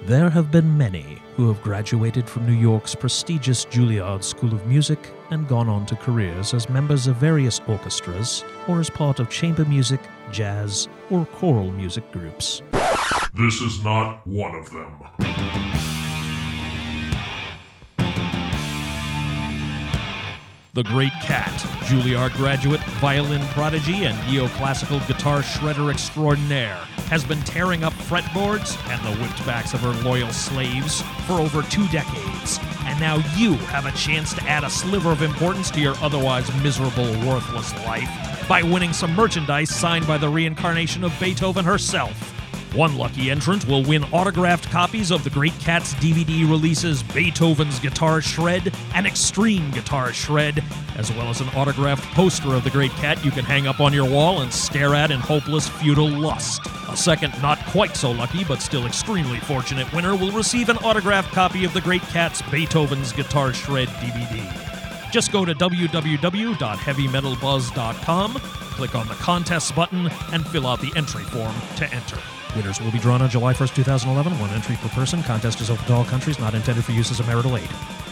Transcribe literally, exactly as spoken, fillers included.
There have been many who have graduated from New York's prestigious Juilliard School of Music and gone on to careers as members of various orchestras or as part of chamber music, jazz, or choral music groups. This is not one of them. The Great Kat, Juilliard graduate, violin prodigy, and neoclassical guitar shredder extraordinaire, has been tearing up fretboards and the whipped backs of her loyal slaves for over two decades. And now you have a chance to add a sliver of importance to your otherwise miserable, worthless life by winning some merchandise signed by the reincarnation of Beethoven herself. One lucky entrant will win autographed copies of the Great Kat's D V D releases Beethoven's Guitar Shred and Extreme Guitar Shred, as well as an autographed poster of the Great Kat you can hang up on your wall and stare at in hopeless futile lust. A second, not quite so lucky but still extremely fortunate winner will receive an autographed copy of the Great Kat's Beethoven's Guitar Shred D V D. Just go to w w w dot heavy metal buzz dot com, click on the Contests button, and fill out the entry form to enter. Winners will be drawn on July first, two thousand eleven. One entry per person. Contest is open to all countries, not intended for use as a marital aid.